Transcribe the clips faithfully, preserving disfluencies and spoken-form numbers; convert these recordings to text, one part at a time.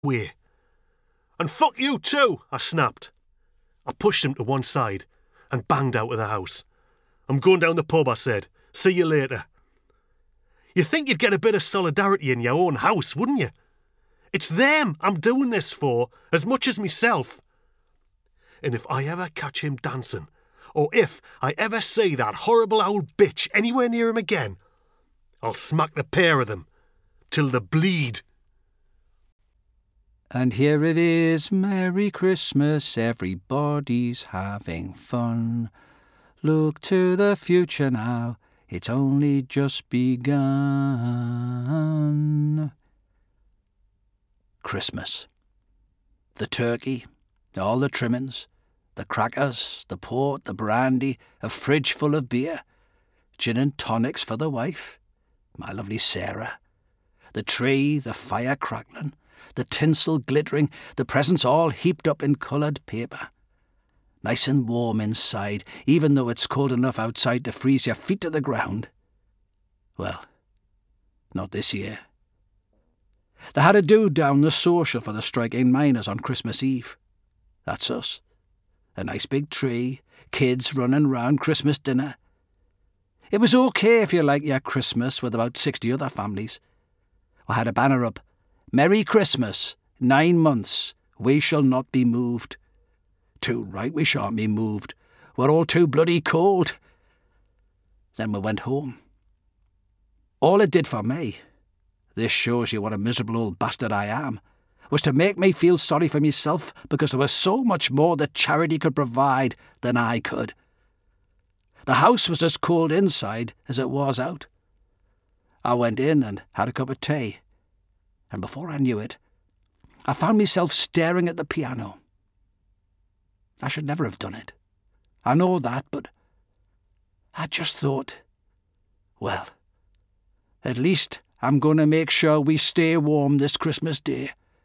way. And fuck you too, I snapped. I pushed him to one side and banged out of the house. I'm going down the pub, I said. See you later. You think you'd get a bit of solidarity in your own house, wouldn't you? It's them I'm doing this for as much as myself. And if I ever catch him dancing, or if I ever see that horrible old bitch anywhere near him again, I'll smack the pair of them till they bleed. And here it is, Merry Christmas, everybody's having fun. Look to the future now, it's only just begun. Christmas. The turkey, all the trimmings, the crackers, the port, the brandy, a fridge full of beer, gin and tonics for the wife, my lovely Sarah, the tree, the fire crackling, the tinsel glittering, the presents all heaped up in coloured paper. Nice and warm inside, even though it's cold enough outside to freeze your feet to the ground. Well, not this year. They had a do down the social for the striking miners on Christmas Eve. That's us. A nice big tree, kids running round, Christmas dinner. It was okay if you like your Christmas with about sixty other families. I had a banner up, Merry Christmas, nine months, we shall not be moved. Too right we shan't be moved. We're all too bloody cold. Then we went home. All it did for me, this shows you what a miserable old bastard I am, was to make me feel sorry for myself because there was so much more that charity could provide than I could. The house was as cold inside as it was out. I went in and had a cup of tea, and before I knew it, I found myself staring at the piano. I should never have done it. I know that, but I just thought, well, at least I'm going to make sure we stay warm this Christmas Day.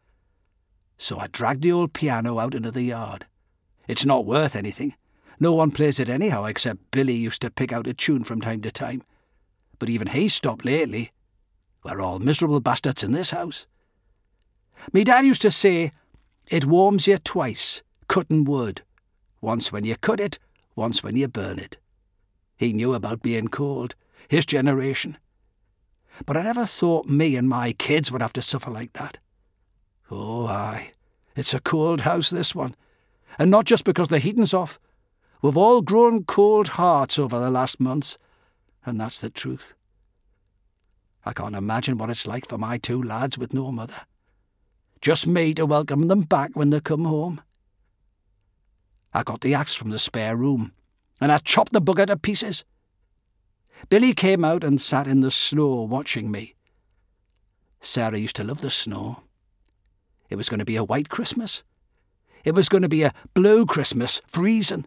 So I dragged the old piano out into the yard. It's not worth anything. No one plays it anyhow, except Billy used to pick out a tune from time to time. But even he stopped lately. We're all miserable bastards in this house. Me dad used to say, it warms you twice, cutting wood. Once when you cut it, once when you burn it. He knew about being cold, his generation. But I never thought me and my kids would have to suffer like that. Oh, aye, it's a cold house, this one. And not just because the heating's off. We've all grown cold hearts over the last months, and that's the truth. I can't imagine what it's like for my two lads with no mother. Just me to welcome them back when they come home. I got the axe from the spare room, and I chopped the bugger to pieces. Billy came out and sat in the snow watching me. Sarah used to love the snow. It was going to be a white Christmas. It was going to be a blue Christmas, freezing.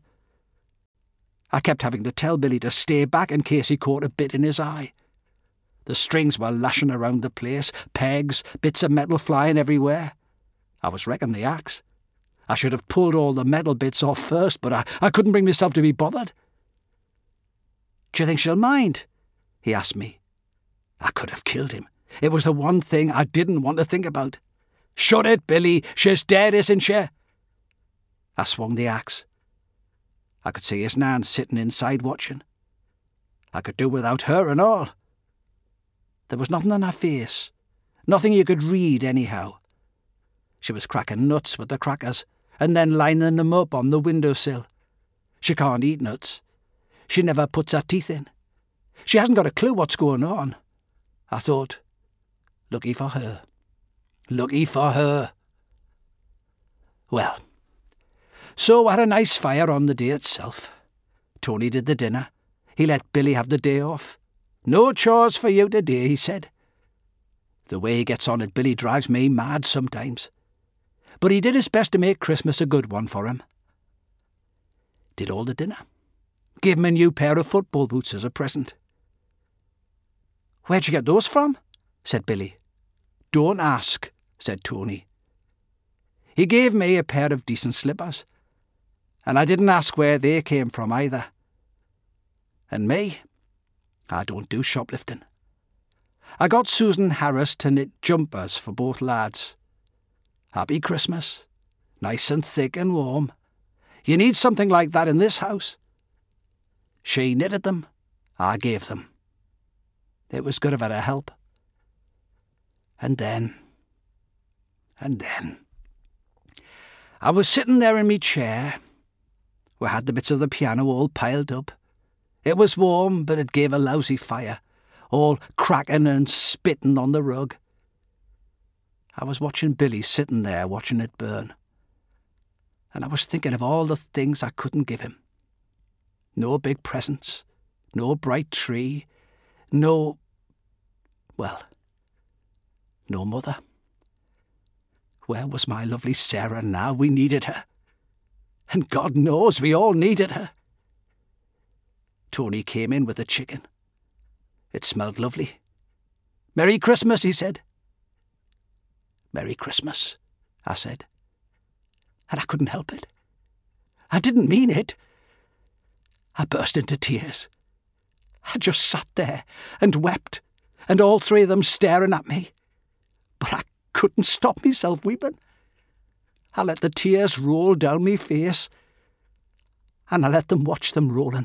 I kept having to tell Billy to stay back in case he caught a bit in his eye. The strings were lashing around the place, pegs, bits of metal flying everywhere. I was wrecking the axe. I should have pulled all the metal bits off first, but I, I couldn't bring myself to be bothered. "Do you think she'll mind?" he asked me. I could have killed him. It was the one thing I didn't want to think about. "Shut it, Billy. She's dead, isn't she?" I swung the axe. I could see his nan sitting inside watching. I could do without her and all. There was nothing on her face, nothing you could read anyhow. She was cracking nuts with the crackers and then lining them up on the windowsill. She can't eat nuts. She never puts her teeth in. She hasn't got a clue what's going on. I thought, lucky for her. Lucky for her. Well, so I had a nice fire on the day itself. Tony did the dinner. He let Billy have the day off. "No chores for you today," he said. The way he gets on at Billy drives me mad sometimes. But he did his best to make Christmas a good one for him. Did all the dinner. Gave him a new pair of football boots as a present. "Where'd you get those from?" said Billy. "Don't ask," said Tony. He gave me a pair of decent slippers, and I didn't ask where they came from either. And me, I don't do shoplifting. I got Susan Harris to knit jumpers for both lads. Happy Christmas. Nice and thick and warm. You need something like that in this house. She knitted them. I gave them. It was good of her to help. And then, and then, I was sitting there in me chair. We had the bits of the piano all piled up. It was warm, but it gave a lousy fire, all cracking and spitting on the rug. I was watching Billy sitting there watching it burn. And I was thinking of all the things I couldn't give him. No big presents, no bright tree, no, well, no mother. Where was my lovely Sarah now? We needed her. And God knows we all needed her. Tony came in with the chicken. It smelled lovely. Merry Christmas, he said. Merry Christmas, I said. And I couldn't help it. I didn't mean it. I burst into tears. I just sat there and wept, and all three of them staring at me. But I couldn't stop myself weeping. I let the tears roll down me face, and I let them watch them rolling.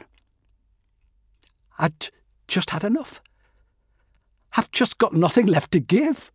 I'd just had enough. I've just got nothing left to give.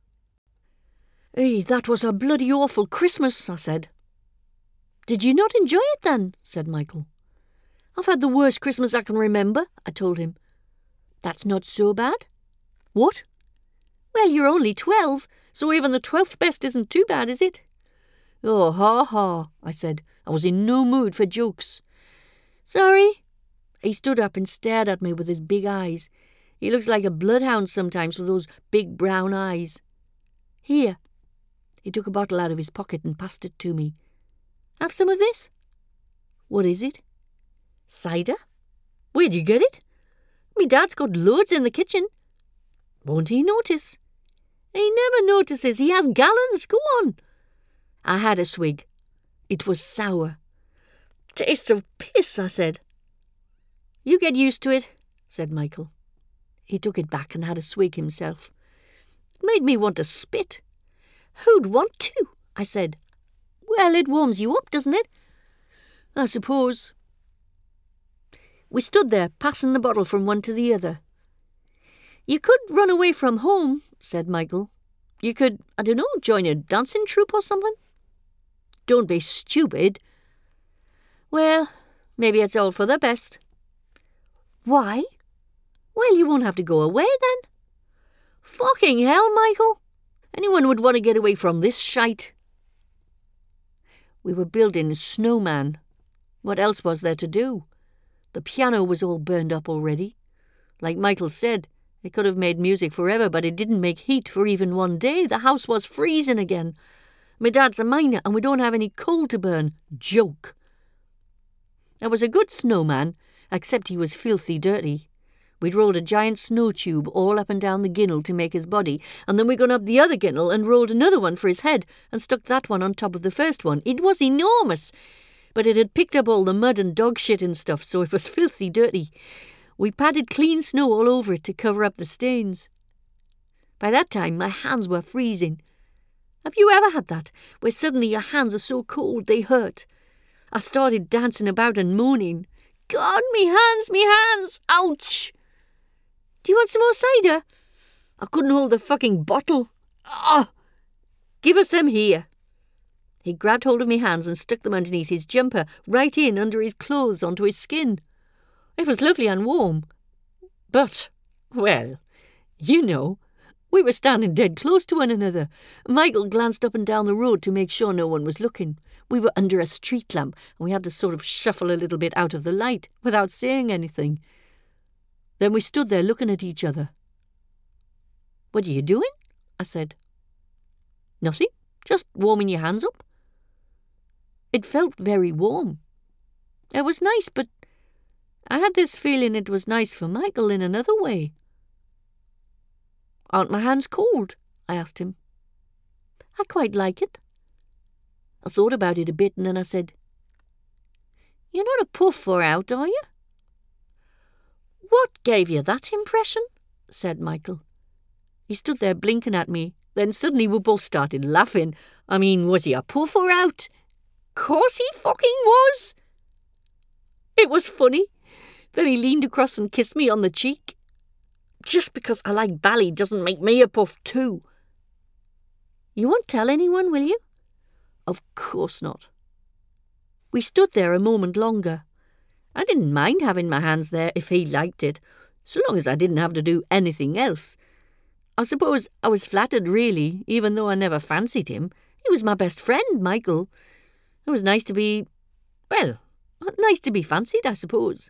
Hey, that was a bloody awful Christmas, I said. Did you not enjoy it then? Said Michael. I've had the worst Christmas I can remember, I told him. That's not so bad. What? Well, you're only twelve, so even the twelfth best isn't too bad, is it? Oh, ha ha, I said. I was in no mood for jokes. Sorry. He stood up and stared at me with his big eyes. He looks like a bloodhound sometimes with those big brown eyes. Here. He took a bottle out of his pocket and passed it to me. Have some of this? What is it? Cider? Where'd you get it? Me dad's got loads in the kitchen. Won't he notice? He never notices. He has gallons. Go on. I had a swig. It was sour. Tastes of piss, I said. You get used to it, said Michael. He took it back and had a swig himself. It made me want to spit. Who'd want to? I said. Well, it warms you up, doesn't it? I suppose. We stood there, passing the bottle from one to the other. You could run away from home, said Michael. You could, I don't know, join a dancing troupe or something. Don't be stupid. Well, maybe it's all for the best. Why? Well, you won't have to go away then. Fucking hell, Michael. Anyone would want to get away from this shite. We were building a snowman. What else was there to do? The piano was all burned up already. Like Michael said, it could have made music forever, but it didn't make heat for even one day. The house was freezing again. My dad's a miner and we don't have any coal to burn. Joke. There was a good snowman, except he was filthy dirty. We'd rolled a giant snow tube all up and down the ginnel to make his body, and then we gone up the other ginnel and rolled another one for his head and stuck that one on top of the first one. It was enormous, but it had picked up all the mud and dog shit and stuff, so it was filthy dirty. We patted clean snow all over it to cover up the stains. By that time, my hands were freezing. Have you ever had that, where suddenly your hands are so cold they hurt? I started dancing about and moaning. God, me hands, me hands! Ouch! Do you want some more cider? I couldn't hold the fucking bottle. Ah! Give us them here. He grabbed hold of me hands and stuck them underneath his jumper, right in under his clothes onto his skin. It was lovely and warm. But, well, you know, we were standing dead close to one another. Michael glanced up and down the road to make sure no one was looking. We were under a street lamp, and we had to sort of shuffle a little bit out of the light without saying anything. Then we stood there looking at each other. What are you doing? I said. Nothing, just warming your hands up. It felt very warm. It was nice, but I had this feeling it was nice for Michael in another way. Aren't my hands cold? I asked him. I quite like it. I thought about it a bit and then I said, You're not a puff or out, are you? What gave you that impression? Said Michael. He stood there blinking at me, Then suddenly we both started laughing. I mean, was he a puff or out? Course he fucking was. It was funny. Then he leaned across and kissed me on the cheek. Just because I like Bally doesn't make me a puff too. You won't tell anyone, will you? Of course not. We stood there a moment longer. I didn't mind having my hands there if he liked it, so long as I didn't have to do anything else. I suppose I was flattered, really, even though I never fancied him. He was my best friend, Michael. It was nice to be, well, nice to be fancied, I suppose.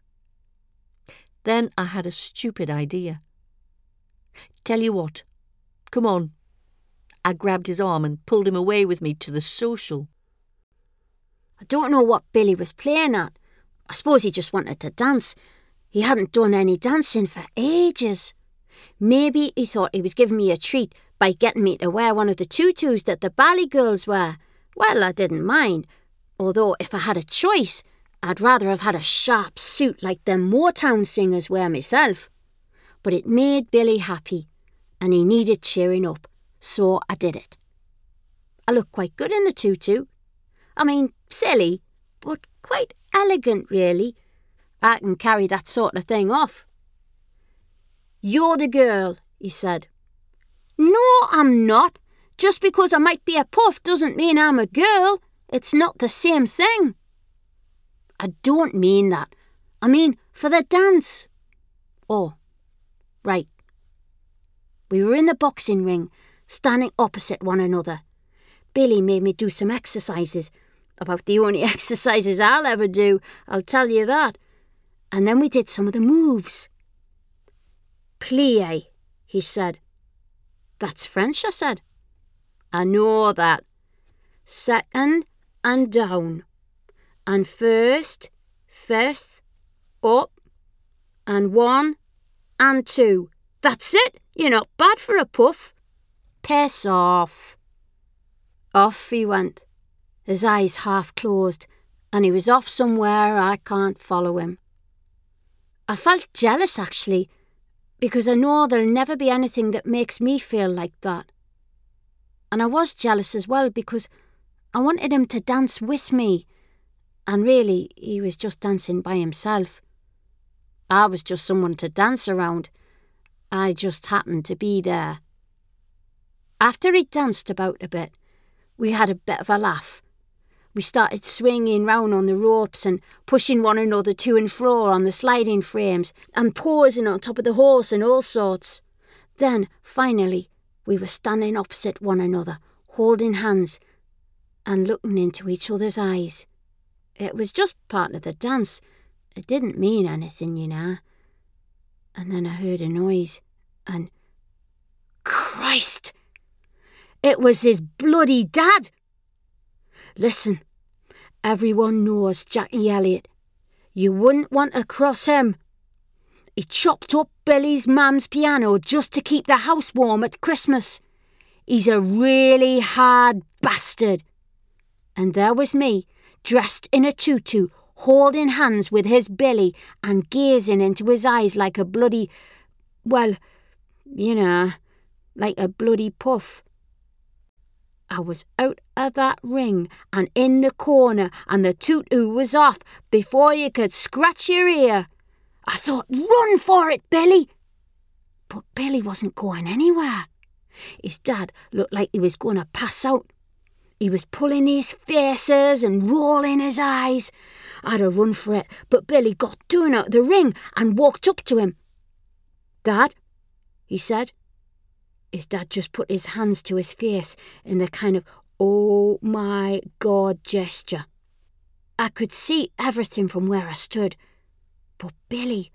Then I had a stupid idea. Tell you what, come on. I grabbed his arm and pulled him away with me to the social. I don't know what Billy was playing at. I suppose he just wanted to dance. He hadn't done any dancing for ages. Maybe he thought he was giving me a treat by getting me to wear one of the tutus that the Bally girls wear. Well, I didn't mind, although if I had a choice, I'd rather have had a sharp suit like them Motown singers wear myself. But it made Billy happy, and he needed cheering up, so I did it. I looked quite good in the tutu. I mean, silly, but quite elegant, really. I can carry that sort of thing off. You're the girl, he said. No, I'm not. Just because I might be a puff doesn't mean I'm a girl. It's not the same thing. I don't mean that. I mean for the dance. Oh, right. We were in the boxing ring, standing opposite one another. Billy made me do some exercises. About the only exercises I'll ever do, I'll tell you that. And then we did some of the moves. Plie, he said. That's French, I said. I know that. Second and down. And first, fifth, up, and one, and two. That's it. You're not bad for a puff. Piss off. Off he went, his eyes half closed, and he was off somewhere I can't follow him. I felt jealous, actually, because I know there'll never be anything that makes me feel like that. And I was jealous as well because I wanted him to dance with me, and really, he was just dancing by himself. I was just someone to dance around. I just happened to be there. After he'd danced about a bit, we had a bit of a laugh. We started swinging round on the ropes and pushing one another to and fro on the sliding frames and posing on top of the horse and all sorts. Then, finally, we were standing opposite one another, holding hands and looking into each other's eyes. It was just part of the dance. It didn't mean anything, you know. And then I heard a noise, and... Christ! It was his bloody dad! Listen, everyone knows Jackie Elliott. You wouldn't want to cross him. He chopped up Billy's mum's piano just to keep the house warm at Christmas. He's a really hard bastard. And there was me, dressed in a tutu, holding hands with his Billy and gazing into his eyes like a bloody... well, you know, like a bloody puff. I was out of that ring and in the corner, and the tutu was off before you could scratch your ear. I thought, run for it, Billy! But Billy wasn't going anywhere. His dad looked like he was going to pass out. He was pulling his faces and rolling his eyes. I had a run for it, but Billy got down out of the ring and walked up to him. Dad, he said. His dad just put his hands to his face in the kind of, oh my God gesture. I could see everything from where I stood. But Billy,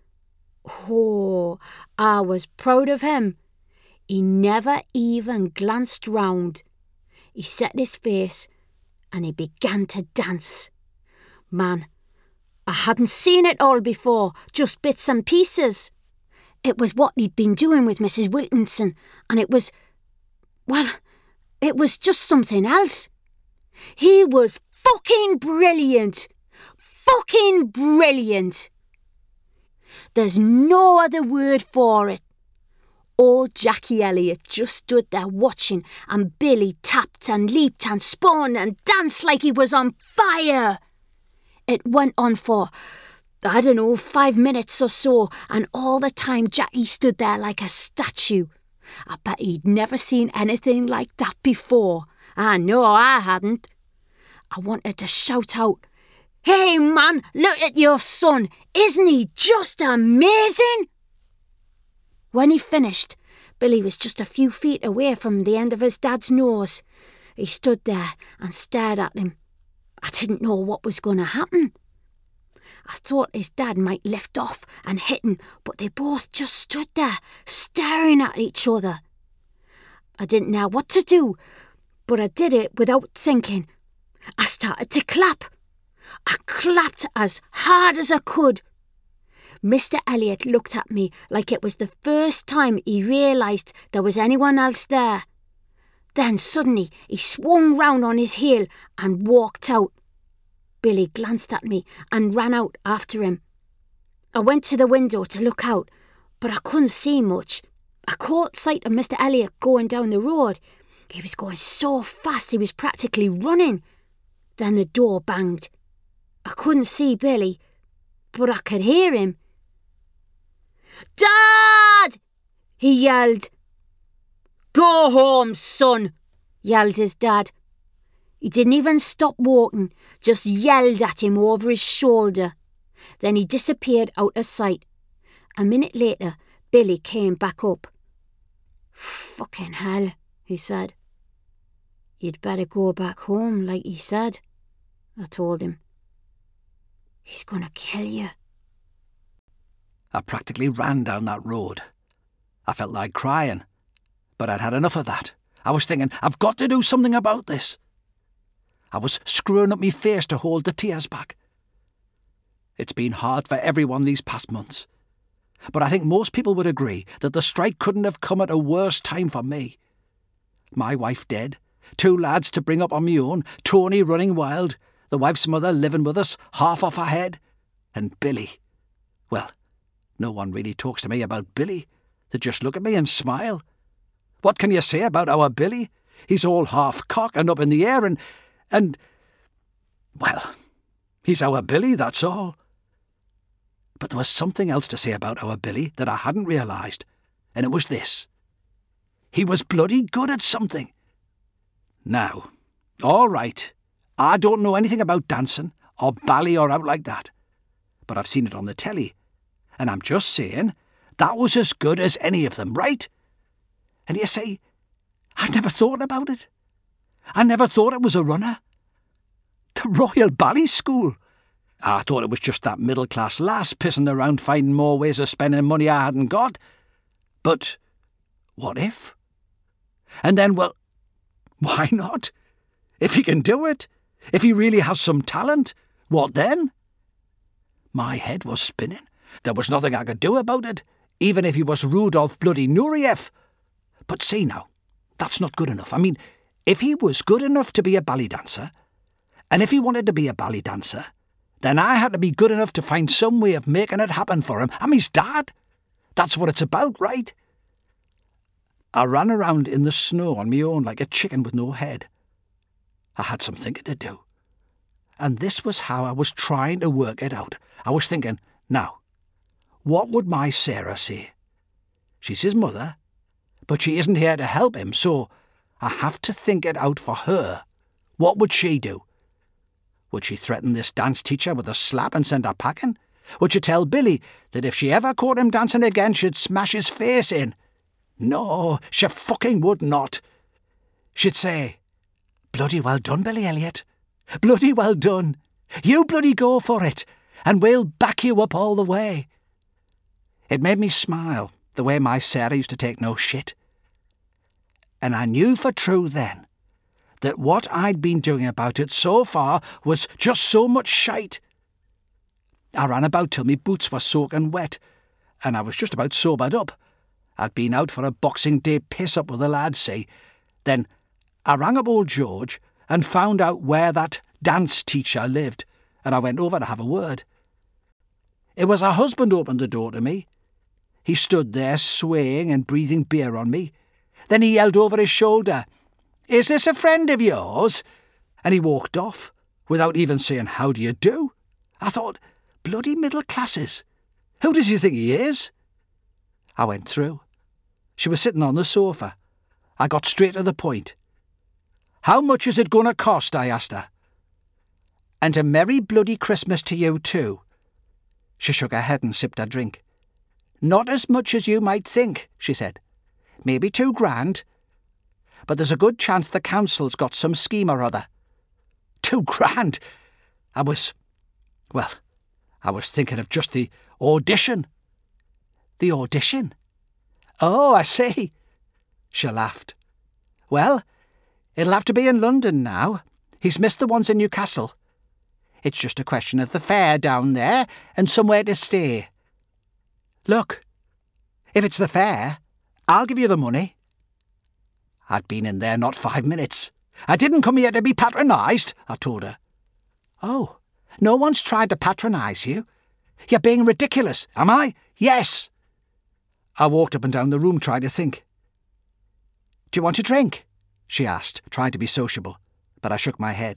oh, I was proud of him. He never even glanced round. He set his face and he began to dance. Man, I hadn't seen it all before, just bits and pieces. It was what he'd been doing with Missus Wilkinson, and it was, well, it was just something else. He was fucking brilliant. Fucking brilliant. There's no other word for it. old Jackie Elliott just stood there watching, and Billy tapped and leaped and spun and danced like he was on fire. It went on for, I don't know, five minutes or so, and all the time Jackie stood there like a statue. I bet he'd never seen anything like that before. I know I hadn't. I wanted to shout out, "Hey man, look at your son! Isn't he just amazing?" When he finished, Billy was just a few feet away from the end of his dad's nose. He stood there and stared at him. I didn't know what was going to happen. I thought his dad might lift off and hit him, but they both just stood there, staring at each other. I didn't know what to do, but I did it without thinking. I started to clap. I clapped as hard as I could. Mister Elliott looked at me like it was the first time he realised there was anyone else there. Then suddenly he swung round on his heel and walked out. Billy glanced at me and ran out after him. I went to the window to look out, but I couldn't see much. I caught sight of Mister Elliott going down the road. He was going so fast he was practically running. Then the door banged. I couldn't see Billy, but I could hear him. "Dad!" he yelled. "Go home, son," yelled his dad. He didn't even stop walking, just yelled at him over his shoulder. Then he disappeared out of sight. A minute later, Billy came back up. "Fucking hell," he said. "You'd better go back home, like he said," I told him. "He's gonna kill you." I practically ran down that road. I felt like crying, but I'd had enough of that. I was thinking, I've got to do something about this. I was screwing up my face to hold the tears back. It's been hard for everyone these past months, but I think most people would agree that the strike couldn't have come at a worse time for me. My wife dead, two lads to bring up on my own, Tony running wild, the wife's mother living with us, half off her head, and Billy. Well, no one really talks to me about Billy. They just look at me and smile. What can you say about our Billy? He's all half cock and up in the air and... and... well, he's our Billy, that's all. But there was something else to say about our Billy that I hadn't realised, and it was this. He was bloody good at something. Now, all right, I don't know anything about dancing or ballet or out like that, but I've seen it on the telly, and I'm just saying that was as good as any of them, right? And you say, I never thought about it. I never thought it was a runner. The Royal Ballet School. I thought it was just that middle-class lass pissing around finding more ways of spending money I hadn't got. But what if? And then, well, why not? If he can do it, if he really has some talent, what then? My head was spinning. There was nothing I could do about it, even if he was Rudolph bloody Nureyev. But see now, that's not good enough. I mean, if he was good enough to be a ballet dancer, and if he wanted to be a ballet dancer, then I had to be good enough to find some way of making it happen for him. I'm his dad. That's what it's about, right? I ran around in the snow on my own like a chicken with no head. I had some thinking to do. And this was how I was trying to work it out. I was thinking, now, what would my Sarah say? She's his mother, but she isn't here to help him, so I have to think it out for her. What would she do? Would she threaten this dance teacher with a slap and send her packing? Would she tell Billy that if she ever caught him dancing again, she'd smash his face in? No, she fucking would not. She'd say, bloody well done, Billy Elliott. Bloody well done. You bloody go for it, and we'll back you up all the way. It made me smile, the way my Sarah used to take no shit. And I knew for true then that what I'd been doing about it so far was just so much shite. I ran about till me boots were soaking wet, and I was just about sobered up. I'd been out for a Boxing Day piss-up with the lads, see. Then I rang up old George and found out where that dance teacher lived, and I went over to have a word. It was her husband opened the door to me. He stood there swaying and breathing beer on me. Then he yelled over his shoulder, "Is this a friend of yours?" And he walked off, without even saying, "How do you do?" I thought, bloody middle classes. Who does he think he is? I went through. She was sitting on the sofa. I got straight to the point. "How much is it going to cost?" I asked her. "And a merry bloody Christmas to you too." She shook her head and sipped her drink. "Not as much as you might think," she said. "Maybe two grand. But there's a good chance the council's got some scheme or other." Two grand? I was... Well, I was thinking of just the audition. The audition? Oh, I see. She laughed. "Well, it'll have to be in London now. He's missed the ones in Newcastle. It's just a question of the fare down there and somewhere to stay. Look, if it's the fare, I'll give you the money." I'd been in there not five minutes. "I didn't come here to be patronised," I told her. "Oh, no one's tried to patronise you. You're being ridiculous, am I?" "Yes." I walked up and down the room trying to think. "Do you want a drink?" she asked, trying to be sociable, but I shook my head.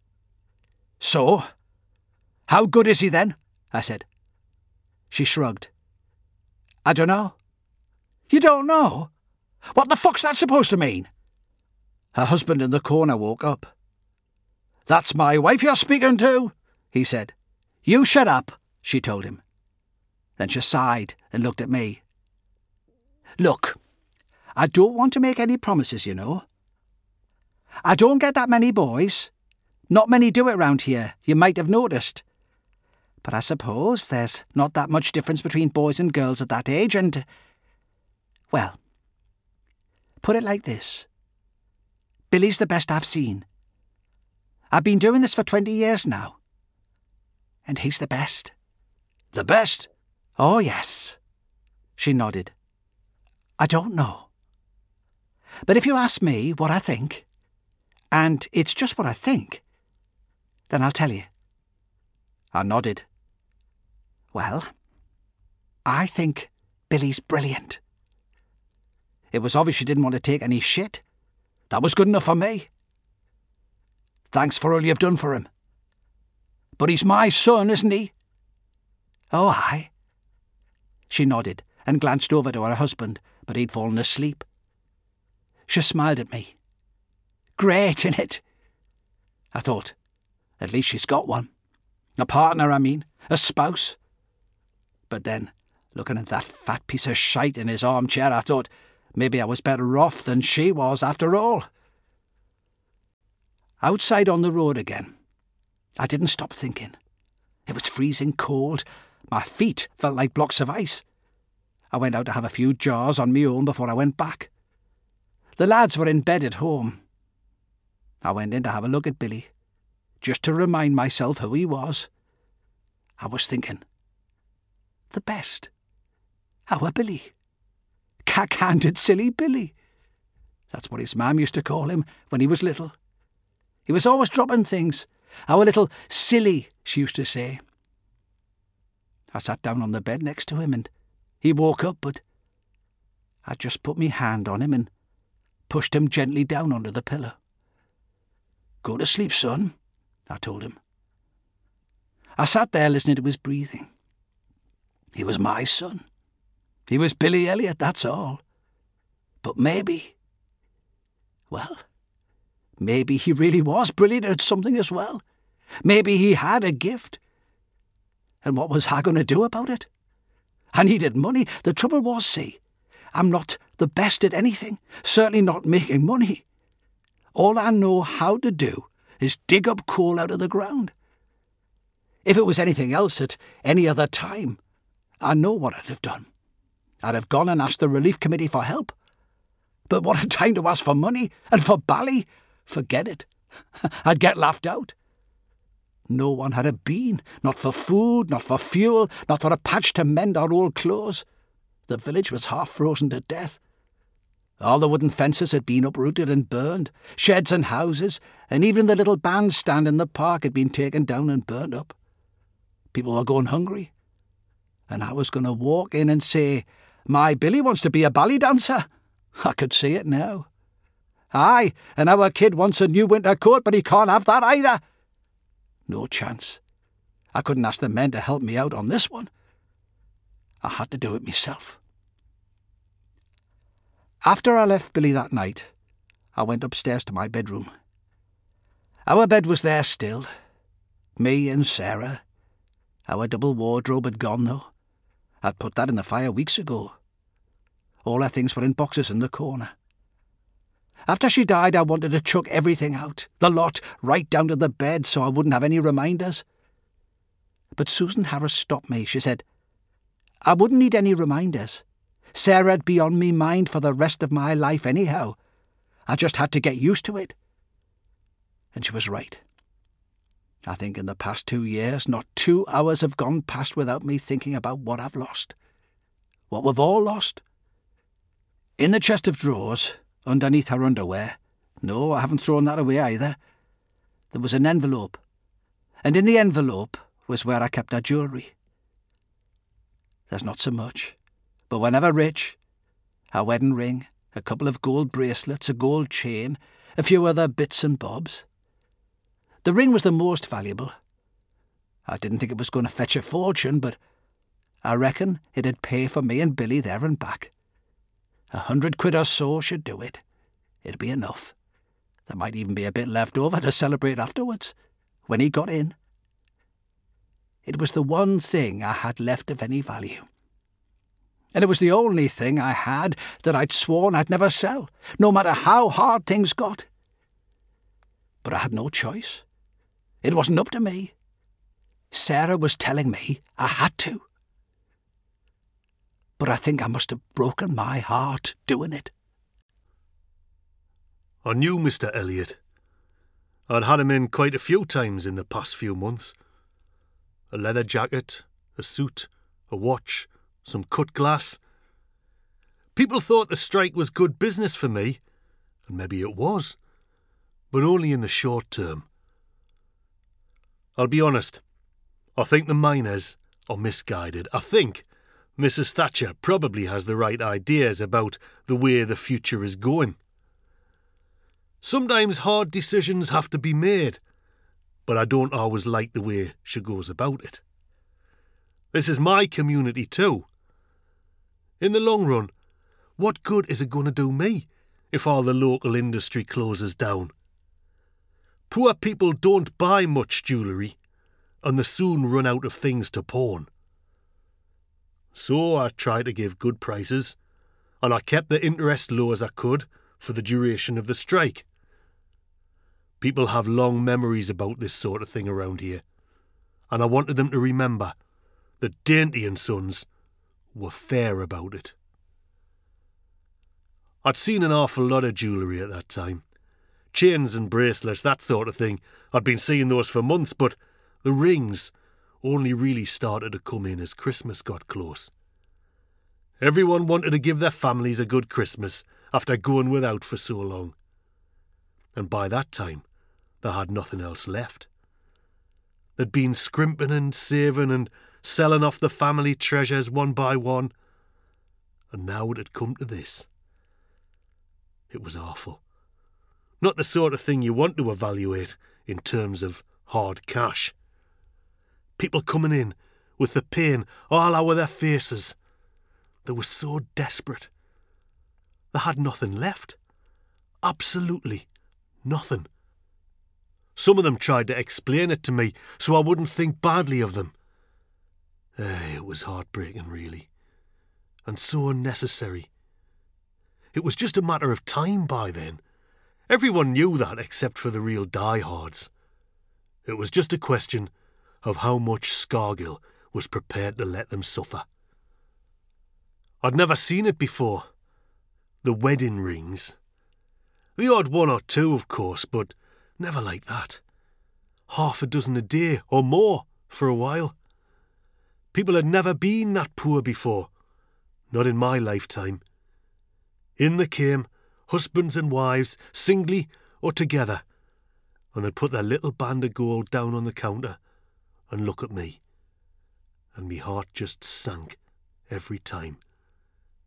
"So, how good is he then?" I said. She shrugged. "I don't know." "You don't know? What the fuck's that supposed to mean?" Her husband in the corner woke up. "That's my wife you're speaking to," he said. "You shut up," she told him. Then she sighed and looked at me. "Look, I don't want to make any promises, you know. I don't get that many boys. Not many do it round here, you might have noticed. But I suppose there's not that much difference between boys and girls at that age, and... Well, put it like this. Billy's the best I've seen. I've been doing this for twenty years now. And he's the best." "The best?" "Oh, yes." She nodded. "I don't know. But if you ask me what I think, and it's just what I think, then I'll tell you." I nodded. "Well, I think Billy's brilliant." It was obvious she didn't want to take any shit. That was good enough for me. "Thanks for all you've done for him. But he's my son, isn't he?" "Oh, aye." She nodded and glanced over to her husband, but he'd fallen asleep. She smiled at me. Great, innit? I thought, at least she's got one. A partner, I mean, a spouse. But then, looking at that fat piece of shite in his armchair, I thought, maybe I was better off than she was after all. Outside on the road again, I didn't stop thinking. It was freezing cold. My feet felt like blocks of ice. I went out to have a few jars on me own before I went back. The lads were in bed at home. I went in to have a look at Billy, just to remind myself who he was. I was thinking, the best. Our Billy. Cack-handed silly Billy. That's what his mam used to call him when he was little. He was always dropping things. Our little silly, she used to say. I sat down on the bed next to him and he woke up, but I just put me hand on him and pushed him gently down onto the pillow. Go to sleep, son, I told him. I sat there listening to his breathing. He was my son. He was Billy Elliot, that's all. But maybe, well, maybe he really was brilliant at something as well. Maybe he had a gift. And what was I going to do about it? I needed money. The trouble was, see, I'm not the best at anything, certainly not making money. All I know how to do is dig up coal out of the ground. If it was anything else at any other time, I know what I'd have done. I'd have gone and asked the relief committee for help. But what a time to ask for money, and for bally, forget it. I'd get laughed out. No one had a bean, not for food, not for fuel, not for a patch to mend our old clothes. The village was half frozen to death. All the wooden fences had been uprooted and burned, sheds and houses, and even the little bandstand in the park had been taken down and burnt up. People were going hungry, and I was going to walk in and say, My Billy wants to be a ballet dancer. I could see it now. Aye, and our kid wants a new winter coat, but he can't have that either. No chance. I couldn't ask the men to help me out on this one. I had to do it myself. After I left Billy that night, I went upstairs to my bedroom. Our bed was there still. Me and Sarah. Our double wardrobe had gone, though. I'd put that in the fire weeks ago. All her things were in boxes in the corner. After she died, I wanted to chuck everything out, the lot, right down to the bed, so I wouldn't have any reminders. But Susan Harris stopped me. She said, I wouldn't need any reminders. Sarah'd be on me mind for the rest of my life anyhow. I just had to get used to it. And she was right. I think in the past two years, not two hours have gone past without me thinking about what I've lost. What we've all lost. In the chest of drawers, underneath her underwear, no, I haven't thrown that away either, there was an envelope. And in the envelope was where I kept her jewellery. There's not so much, but whenever rich, her wedding ring, a couple of gold bracelets, a gold chain, a few other bits and bobs. The ring was the most valuable. I didn't think it was going to fetch a fortune, but I reckon it'd pay for me and Billy there and back. A hundred quid or so should do it. It'd be enough. There might even be a bit left over to celebrate afterwards, when he got in. It was the one thing I had left of any value. And it was the only thing I had that I'd sworn I'd never sell, no matter how hard things got. But I had no choice. It wasn't up to me. Sarah was telling me I had to. But I think I must have broken my heart doing it. I knew Mister Elliot. I'd had him in quite a few times in the past few months. A leather jacket, a suit, a watch, some cut glass. People thought the strike was good business for me, and maybe it was, but only in the short term. I'll be honest, I think the miners are misguided. I think Missus Thatcher probably has the right ideas about the way the future is going. Sometimes hard decisions have to be made, but I don't always like the way she goes about it. This is my community too. In the long run, what good is it going to do me if all the local industry closes down? Poor people don't buy much jewellery, and they soon run out of things to pawn. So I tried to give good prices, and I kept the interest low as I could for the duration of the strike. People have long memories about this sort of thing around here, and I wanted them to remember that Dainty and Sons were fair about it. I'd seen an awful lot of jewellery at that time. Chains and bracelets, that sort of thing. I'd been seeing those for months, but the rings only really started to come in as Christmas got close. Everyone wanted to give their families a good Christmas after going without for so long. And by that time, they had nothing else left. They'd been scrimping and saving and selling off the family treasures one by one. And now it had come to this. It was awful. Not the sort of thing you want to evaluate in terms of hard cash. People coming in with the pain all over their faces. They were so desperate. They had nothing left. Absolutely nothing. Some of them tried to explain it to me so I wouldn't think badly of them. Eh, it was heartbreaking, really. And so unnecessary. It was just a matter of time by then. Everyone knew that except for the real diehards. It was just a question of how much Scargill was prepared to let them suffer. I'd never seen it before. The wedding rings. The odd one or two, of course, but never like that. Half a dozen a day or more for a while. People had never been that poor before. Not in my lifetime. In they came, husbands and wives, singly or together, and they'd put their little band of gold down on the counter and look at me. And me heart just sank every time.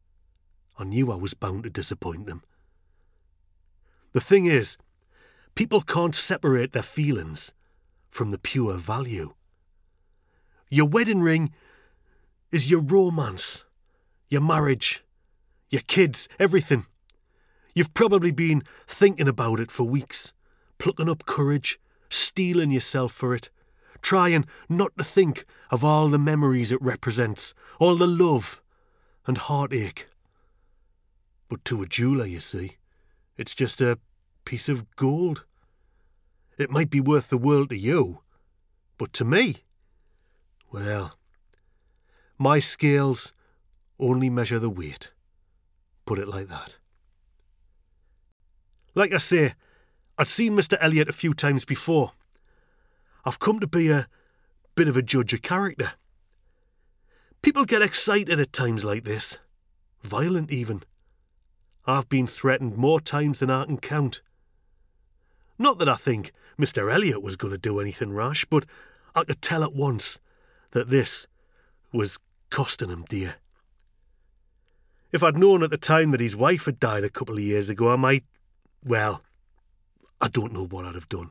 I knew I was bound to disappoint them. The thing is, people can't separate their feelings from the pure value. Your wedding ring is your romance, your marriage, your kids, everything. You've probably been thinking about it for weeks, plucking up courage, steeling yourself for it, trying not to think of all the memories it represents, all the love and heartache. But to a jeweller, you see, it's just a piece of gold. It might be worth the world to you, but to me, well, my scales only measure the weight. Put it like that. Like I say, I'd seen Mister Elliot a few times before. I've come to be a bit of a judge of character. People get excited at times like this, violent even. I've been threatened more times than I can count. Not that I think Mister Elliot was going to do anything rash, but I could tell at once that this was costing him dear. If I'd known at the time that his wife had died a couple of years ago, I might, well, I don't know what I'd have done.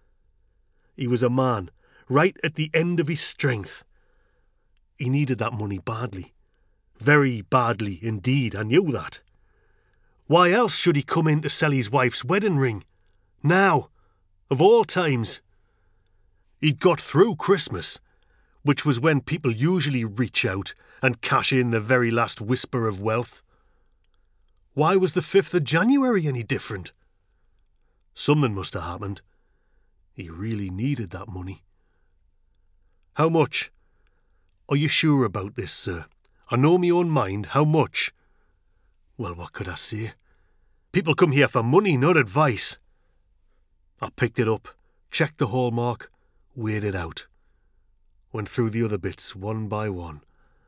He was a man, right at the end of his strength. He needed that money badly. Very badly indeed, I knew that. Why else should he come in to sell his wife's wedding ring? Now, of all times. He'd got through Christmas, which was when people usually reach out and cash in the very last whisper of wealth. Why was the fifth of January any different? Something must have happened. He really needed that money. How much? Are you sure about this, sir? I know my own mind. How much? Well, what could I say? People come here for money, not advice. I picked it up, checked the hallmark, weighed it out. Went through the other bits one by one.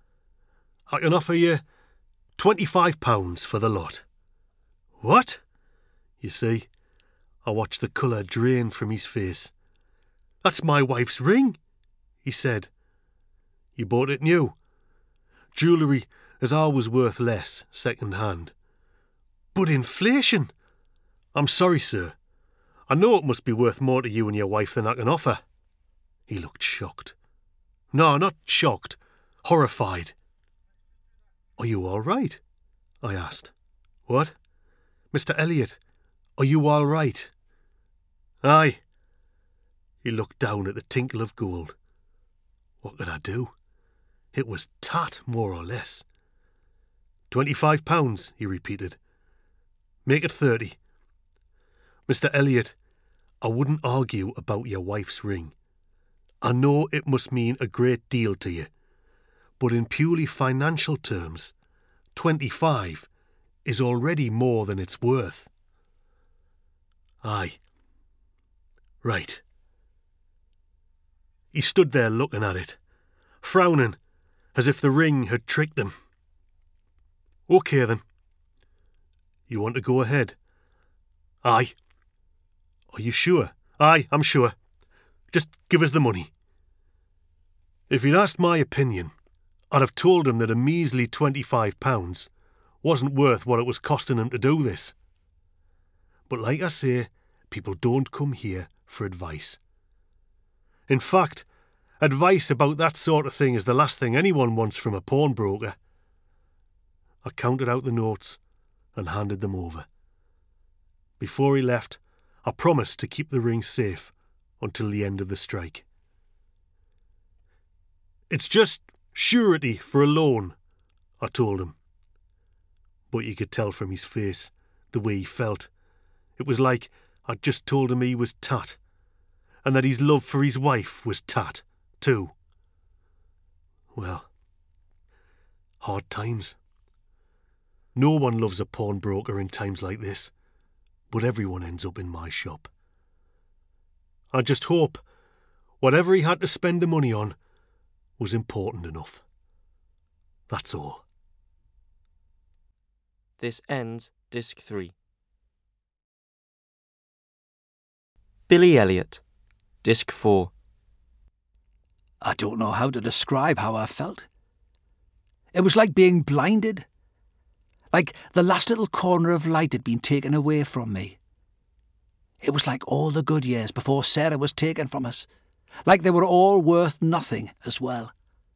I can offer you twenty-five pounds for the lot. What? You see, I watched the colour drain from his face. That's my wife's ring, he said. You bought it new. Jewellery is always worth less second hand. But inflation! I'm sorry, sir. I know it must be worth more to you and your wife than I can offer. He looked shocked. No, not shocked. Horrified. Are you all right? I asked. What? Mister Elliot, are you all right? Aye. He looked down at the tinkle of gold. What could I do? It was tat, more or less. Twenty-five pounds, he repeated. Make it thirty. Mister Elliot, I wouldn't argue about your wife's ring. I know it must mean a great deal to you, but in purely financial terms, twenty-five is already more than it's worth. Aye. Right. He stood there looking at it, frowning as if the ring had tricked him. OK then. You want to go ahead? Aye. Are you sure? Aye, I'm sure. Just give us the money. If he'd asked my opinion, I'd have told him that a measly twenty-five pounds wasn't worth what it was costing him to do this. But like I say, people don't come here for advice. In fact, advice about that sort of thing is the last thing anyone wants from a pawnbroker. I counted out the notes and handed them over. Before he left, I promised to keep the ring safe until the end of the strike. It's just surety for a loan, I told him. But you could tell from his face, the way he felt. It was like I'd just told him he was tat, and that his love for his wife was tat, too. Well, hard times. No one loves a pawnbroker in times like this, but everyone ends up in my shop. I just hope whatever he had to spend the money on was important enough. That's all. This ends Disc three. Billy Elliot, Disc four. I don't know how to describe how I felt. It was like being blinded, Like the last little corner of light had been taken away from me. It was like all the good years before Sarah was taken from us. Like they were all worth nothing as well.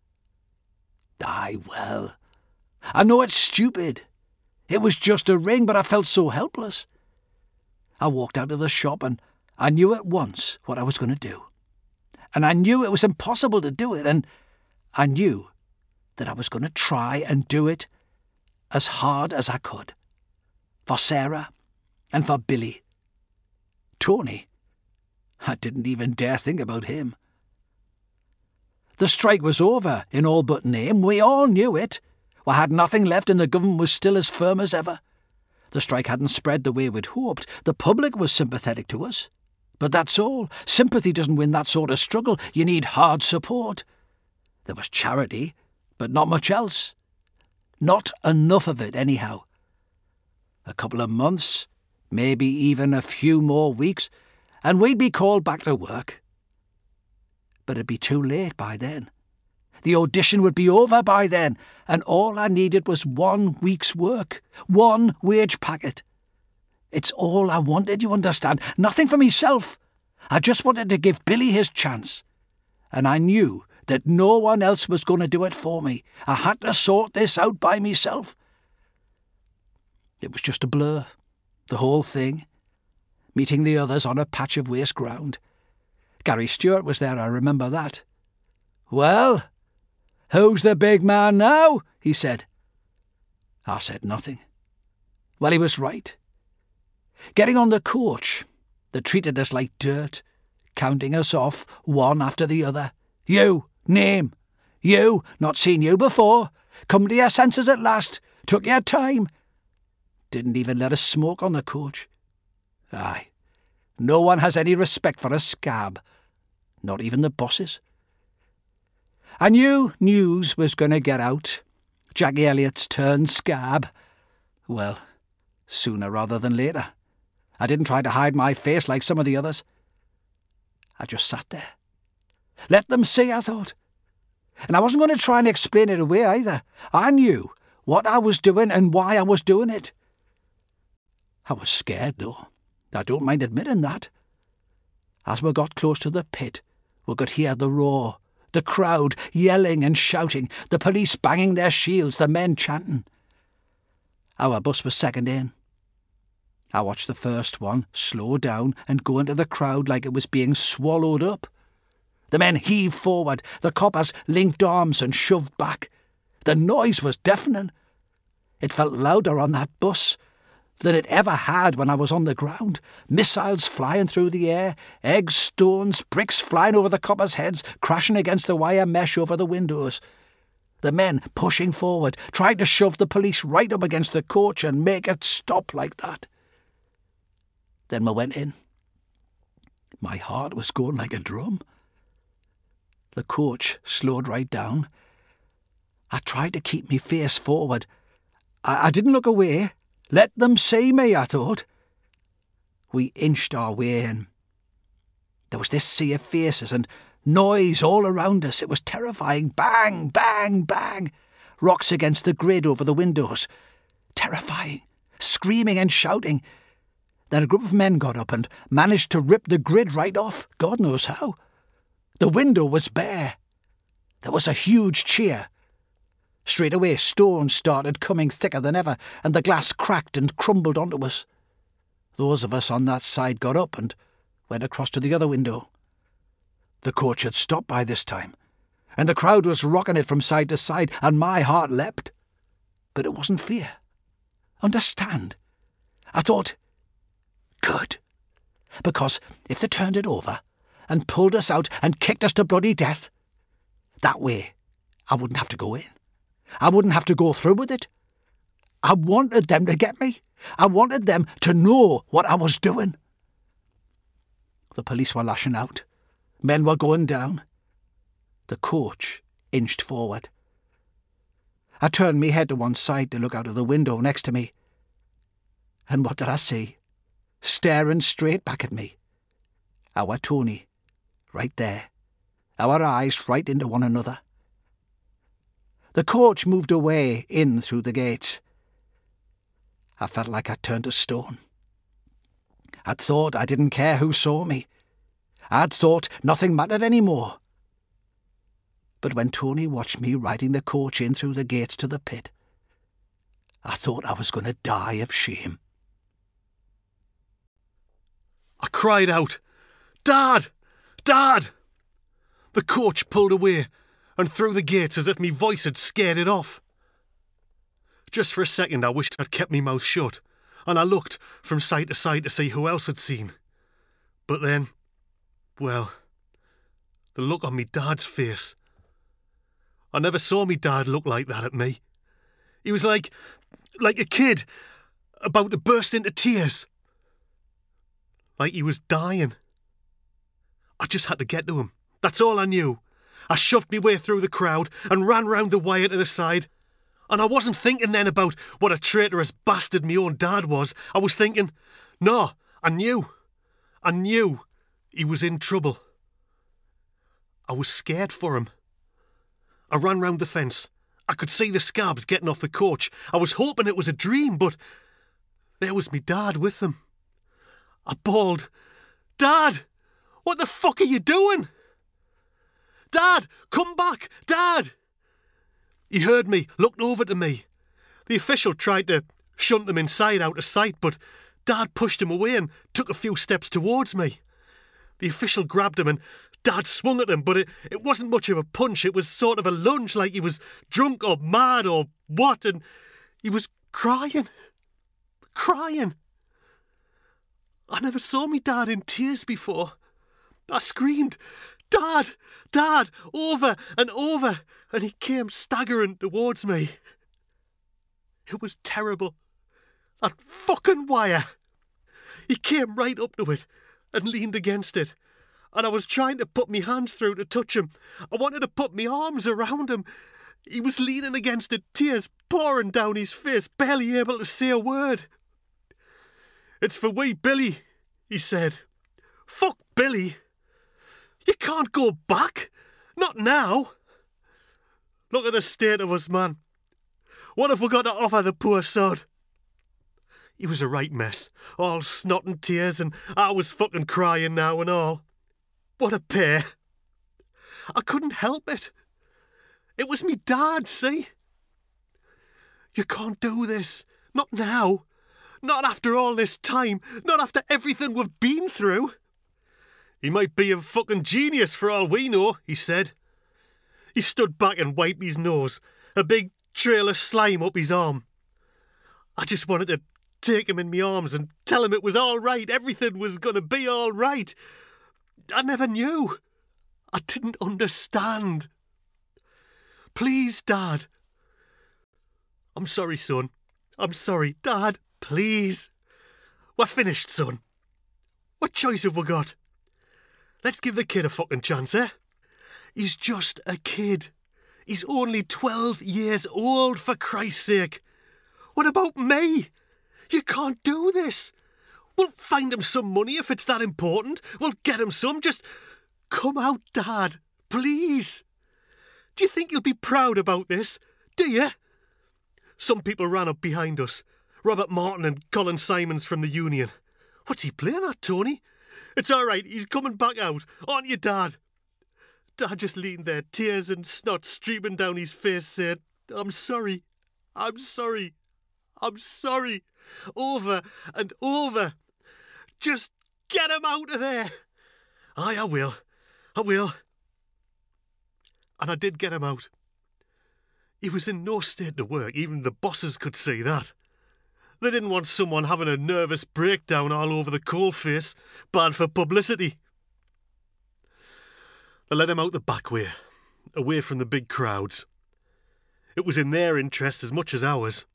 Aye, well, I know it's stupid. It was just a ring, but I felt so helpless. I walked out of the shop and I knew at once what I was going to do. And I knew it was impossible to do it, and I knew that I was going to try and do it as hard as I could. For Sarah and for Billy. Tony, I didn't even dare think about him. The strike was over in all but name. We all knew it. We had nothing left and the government was still as firm as ever. The strike hadn't spread the way we'd hoped. The public was sympathetic to us. But that's all. Sympathy doesn't win that sort of struggle. You need hard support. There was charity, but not much else. Not enough of it, anyhow. A couple of months, maybe even a few more weeks, and we'd be called back to work. But it'd be too late by then. The audition would be over by then, and all I needed was one week's work, one wage packet. It's all I wanted, you understand. Nothing for myself. I just wanted to give Billy his chance. And I knew that no one else was going to do it for me. I had to sort this out by myself. It was just a blur, the whole thing. Meeting the others on a patch of waste ground. Gary Stewart was there, I remember that. "Well, who's the big man now?" he said. I said nothing. Well, he was right. Getting on the coach, they treated us like dirt, counting us off one after the other. "You, name. You, not seen you before. Come to your senses at last. Took your time." Didn't even let us smoke on the coach. Aye, no one has any respect for a scab. Not even the bosses. I knew news was going to get out. Jackie Elliott's turned scab. Well, sooner rather than later. I didn't try to hide my face like some of the others. I just sat there. Let them see, I thought. And I wasn't going to try and explain it away either. I knew what I was doing and why I was doing it. I was scared, though. I don't mind admitting that. As we got close to the pit, we could hear the roar, the crowd yelling and shouting, the police banging their shields, the men chanting. Our bus was second in. I watched the first one slow down and go into the crowd like it was being swallowed up. The men heaved forward, the coppers linked arms and shoved back. The noise was deafening. It felt louder on that bus than it ever had when I was on the ground. Missiles flying through the air, eggs, stones, bricks flying over the coppers' heads, crashing against the wire mesh over the windows. The men pushing forward, trying to shove the police right up against the coach and make it stop like that. Then we went in. My heart was going like a drum. The coach slowed right down. I tried to keep me face forward. I, I didn't look away. Let them see me, I thought. We inched our way in. There was this sea of faces and noise all around us. It was terrifying. Bang, bang, bang. Rocks against the grid over the windows. Terrifying. Screaming and shouting. Then a group of men got up and managed to rip the grid right off, God knows how. The window was bare. There was a huge cheer. Straight away, stones started coming thicker than ever, and the glass cracked and crumbled onto us. Those of us on that side got up and went across to the other window. The coach had stopped by this time, and the crowd was rocking it from side to side, and my heart leapt. But it wasn't fear. Understand? I thought, good. Because if they turned it over and pulled us out and kicked us to bloody death, that way I wouldn't have to go in. I wouldn't have to go through with it. I wanted them to get me. I wanted them to know what I was doing. The police were lashing out. Men were going down. The coach inched forward. I turned my head to one side to look out of the window next to me. And what did I see? Staring straight back at me. Our Tony, right there. Our eyes right into one another. The coach moved away in through the gates. I felt like I'd turned to stone. I'd thought I didn't care who saw me. I'd thought nothing mattered any more. But when Tony watched me riding the coach in through the gates to the pit, I thought I was going to die of shame. I cried out, "Dad! Dad!" The coach pulled away and through the gates as if me voice had scared it off. Just for a second I wished I'd kept me mouth shut, and I looked from side to side to see who else had seen. But then, well, the look on me dad's face. I never saw me dad look like that at me. He was like, like a kid, about to burst into tears. Like he was dying. I just had to get to him. That's all I knew. I shoved me way through the crowd and ran round the wire to the side. And I wasn't thinking then about what a traitorous bastard me own dad was. I was thinking, no, I knew. I knew he was in trouble. I was scared for him. I ran round the fence. I could see the scabs getting off the coach. I was hoping it was a dream, but there was me dad with them. I bawled, "Dad, what the fuck are you doing? Dad, come back, Dad!" He heard me, looked over to me. The official tried to shunt them inside out of sight, but Dad pushed him away and took a few steps towards me. The official grabbed him and Dad swung at him, but it, it wasn't much of a punch. It was sort of a lunge, like he was drunk or mad or what, and he was crying. Crying. I never saw me dad in tears before. I screamed, "Dad! Dad!" over and over, and he came staggering towards me. It was terrible. That fucking wire. He came right up to it and leaned against it, and I was trying to put my hands through to touch him. I wanted to put my arms around him. He was leaning against it, tears pouring down his face, barely able to say a word. "It's for wee Billy," he said. "Fuck Billy. You can't go back. Not now. Look at the state of us, man. What have we got to offer the poor sod?" He was a right mess, all snot and tears, and I was fucking crying now and all. What a pair. I couldn't help it. It was me dad, see? "You can't do this. Not now. Not after all this time. Not after everything we've been through." "He might be a fucking genius for all we know," he said. He stood back and wiped his nose, a big trail of slime up his arm. I just wanted to take him in my arms and tell him it was all right, everything was going to be all right. I never knew. I didn't understand. "Please, Dad." "I'm sorry, son. I'm sorry, Dad. Please. We're finished, son. What choice have we got? Let's give the kid a fucking chance, eh? He's just a kid. He's only twelve years old, for Christ's sake. What about me? You can't do this. We'll find him some money if it's that important. We'll get him some. Just come out, Dad. Please. Do you think you'll be proud about this? Do you?" Some people ran up behind us. Robert Martin and Colin Simons from the Union. "What's he playing at, Tony?" "It's all right, he's coming back out. Aren't you, Dad?" Dad just leaned there, tears and snot streaming down his face, saying, "I'm sorry, I'm sorry, I'm sorry," over and over. "Just get him out of there." "Aye, I will, I will." And I did get him out. He was in no state to work, even the bosses could see that. They didn't want someone having a nervous breakdown all over the coalface, bad for publicity. They let him out the back way, away from the big crowds. It was in their interest as much as ours.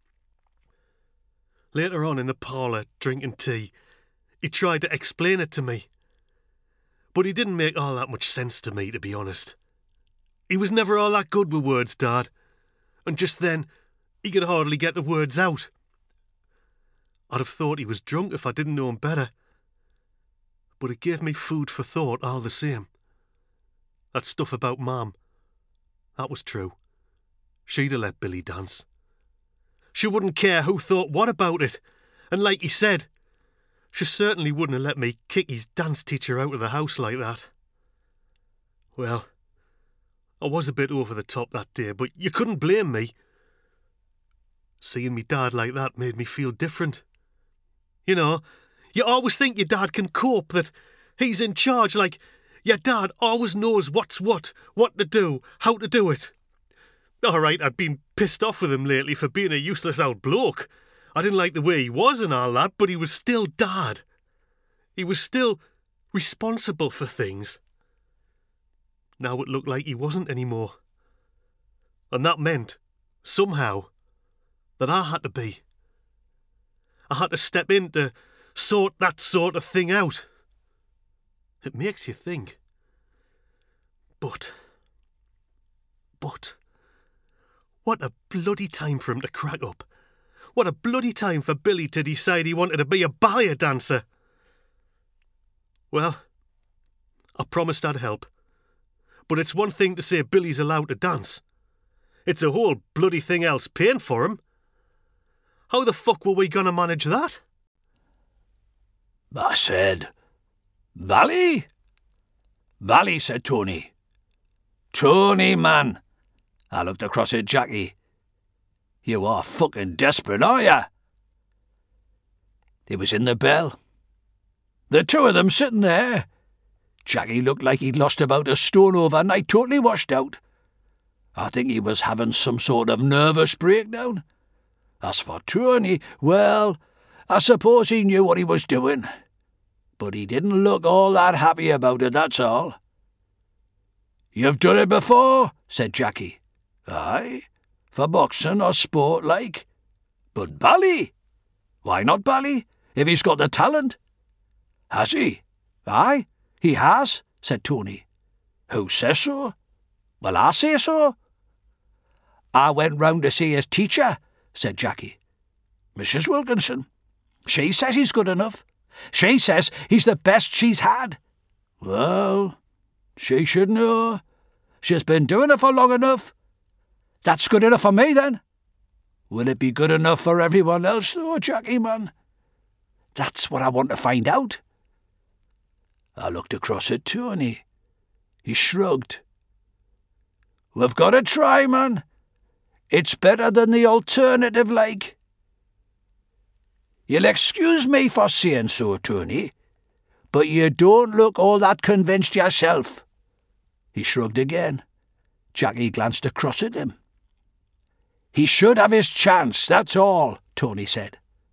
Later on in the parlour, drinking tea, he tried to explain it to me. But he didn't make all that much sense to me, to be honest. He was never all that good with words, Dad, and just then he could hardly get the words out. I'd have thought he was drunk if I didn't know him better. But it gave me food for thought all the same. That stuff about Mum, that was true. She'd have let Billy dance. She wouldn't care who thought what about it. And like he said, she certainly wouldn't have let me kick his dance teacher out of the house like that. Well, I was a bit over the top that day, but you couldn't blame me. Seeing me dad like that made me feel different. You know, you always think your dad can cope, that he's in charge, like your dad always knows what's what, what to do, how to do it. All right, I'd been pissed off with him lately for being a useless old bloke. I didn't like the way he was and all that, but he was still dad. He was still responsible for things. Now it looked like he wasn't anymore. And that meant, somehow, that I had to be. I had to step in to sort that sort of thing out. It makes you think. But, but, what a bloody time for him to crack up. What a bloody time for Billy to decide he wanted to be a ballet dancer. Well, I promised I'd help. But it's one thing to say Billy's allowed to dance. It's a whole bloody thing else paying for him. How the fuck were we going to manage that? I said, Ballet? Ballet, said Tony. Tony, man. I looked across at Jackie. You are fucking desperate, are ya? It was in the bell. The two of them sitting there. Jackie looked like he'd lost about a stone overnight, totally washed out. I think he was having some sort of nervous breakdown. As for Tony, well, I suppose he knew what he was doing. But he didn't look all that happy about it, that's all. You've done it before, said Jackie. Aye, for boxing or sport like. But ballet? Why not ballet, if he's got the talent? Has he? Aye, he has, said Tony. Who says so? Well, I say so. I went round to see his teacher, said Jackie. Missus Wilkinson. She says he's good enough. She says he's the best she's had. Well, she should know. She's been doing it for long enough. That's good enough for me, then. Will it be good enough for everyone else, though, Jackie, man? That's what I want to find out. I looked across at Tony. He shrugged. We've got to try, man. It's better than the alternative, like. You'll excuse me for saying so, Tony, but you don't look all that convinced yourself. He shrugged again. Jackie glanced across at him. He should have his chance, that's all, Tony said.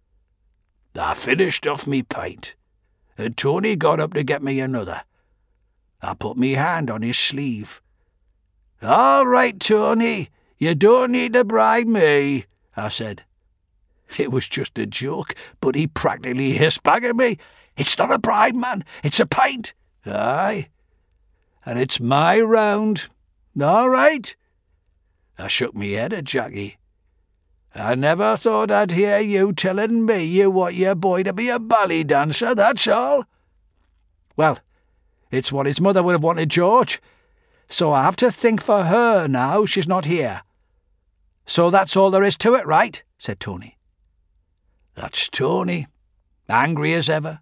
I finished off me pint, and Tony got up to get me another. I put me hand on his sleeve. All right, Tony, you don't need to bribe me, I said. It was just a joke, but he practically hissed back at me. It's not a bribe, man, it's a pint. Aye, and it's my round. All right. I shook me head at Jackie. I never thought I'd hear you telling me you want your boy to be a ballet dancer, that's all. Well, it's what his mother would have wanted, George. So I have to think for her now she's not here. So that's all there is to it, right? Said Tony. That's Tony, angry as ever.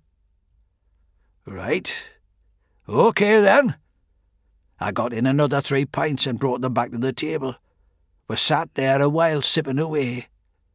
Right. OK, then. I got in another three pints and brought them back to the table. We sat there a while sipping away.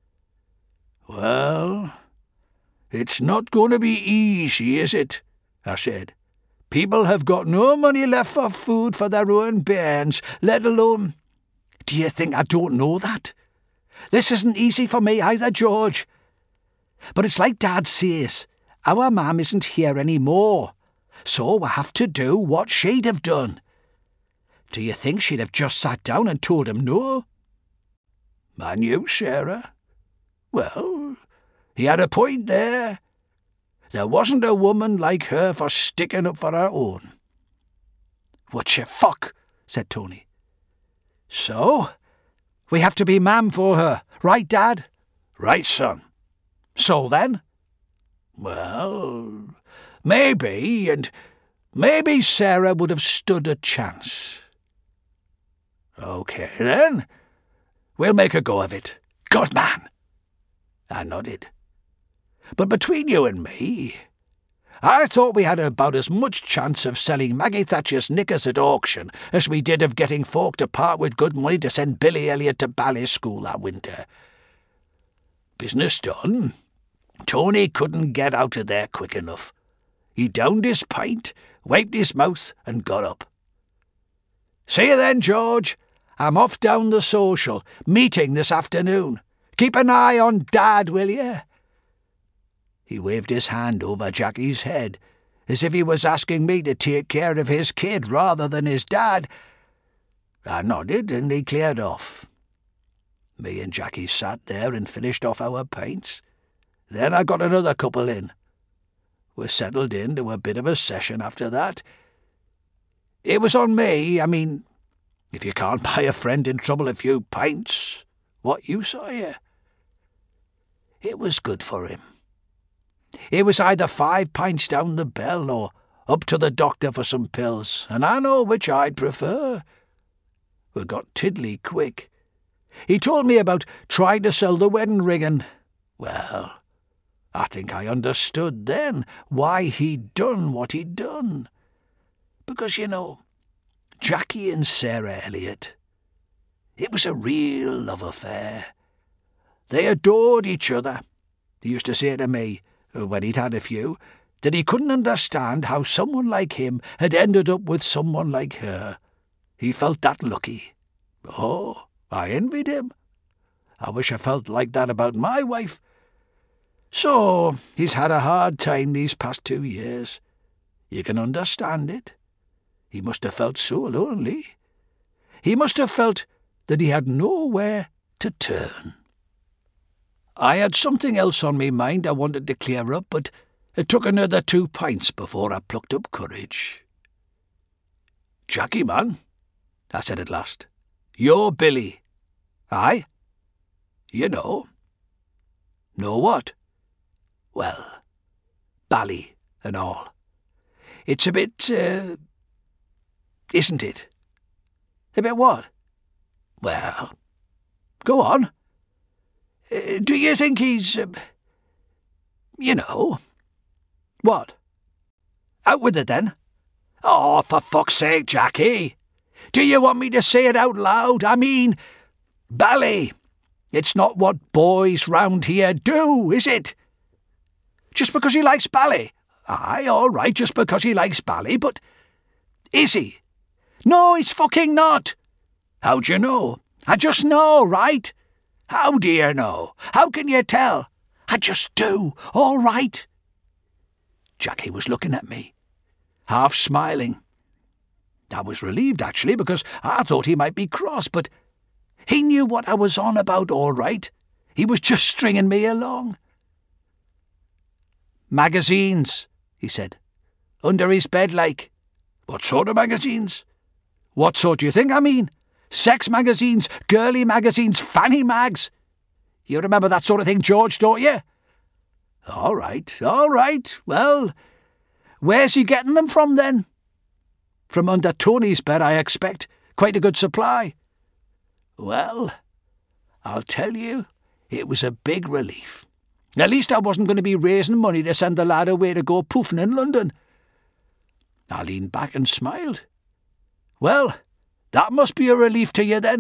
Well, it's not going to be easy, is it? I said. People have got no money left for food for their own bairns, let alone... Do you think I don't know that? This isn't easy for me either, George. But it's like Dad says, our Mam isn't here any more, so we have to do what she'd have done. Do you think she'd have just sat down and told him no? And you, Sarah? Well, he had a point there. There wasn't a woman like her for sticking up for her own. What you fuck, said Tony. So, we have to be Mam for her, right, Dad? Right, son. So then? Well, maybe, and maybe Sarah would have stood a chance. OK, then. We'll make a go of it. Good man. I nodded. "But between you and me, I thought we had about as much chance of selling Maggie Thatcher's knickers at auction as we did of getting folk to part with good money to send Billy Elliot to ballet school that winter. Business done. Tony couldn't get out of there quick enough. He downed his pint, wiped his mouth, and got up. 'See you then, George. I'm off down the social. Meeting this afternoon. Keep an eye on Dad, will you?' He waved his hand over Jackie's head, as if he was asking me to take care of his kid rather than his dad. I nodded, and he cleared off. Me and Jackie sat there and finished off our pints. Then I got another couple in. We settled into a bit of a session after that. It was on me. I mean, if you can't buy a friend in trouble a few pints, what use are you? It was good for him. It was either five pints down the bell or up to the doctor for some pills, and I know which I'd prefer. We got tiddly quick. He told me about trying to sell the wedding ring, and, well, I think I understood then why he'd done what he'd done. Because, you know, Jackie and Sarah Elliot, it was a real love affair. They adored each other. He used to say to me, when he'd had a few, that he couldn't understand how someone like him had ended up with someone like her. He felt that lucky. Oh, I envied him. I wish I felt like that about my wife. So he's had a hard time these past two years. You can understand it. He must have felt so lonely. He must have felt that he had nowhere to turn. I had something else on me mind I wanted to clear up, but it took another two pints before I plucked up courage. "Jackie, man," I said at last, "you're Billy." "Aye?" "You know." "Know what?" "Well, bally and all. It's a bit, uh, isn't it?" "A bit what?" "Well, go on. Uh, do you think he's, uh, you know—" "What? Out with it, then." "Oh, for fuck's sake, Jackie! Do you want me to say it out loud? I mean, bally. It's not what boys round here do, is it? Just because he likes bally? Aye, all right, just because he likes bally, but is he? No, he's fucking not. How do you know? I just know, right? How do you know? How can you tell? I just do, all right." Jackie was looking at me, half smiling. I was relieved, actually, because I thought he might be cross, but he knew what I was on about, all right. He was just stringing me along. "Magazines," he said. "Under his bed, like." "What sort of magazines?" "What sort do you think I mean? Sex magazines, girly magazines, fanny mags. You remember that sort of thing, George, don't you?" "All right, all right. Well, where's he getting them from, then?" "From under Tony's bed, I expect. Quite a good supply." "Well, I'll tell you, it was a big relief. At least I wasn't going to be raising money to send the lad away to go poofing in London." I leaned back and smiled. "Well, that must be a relief to you, then."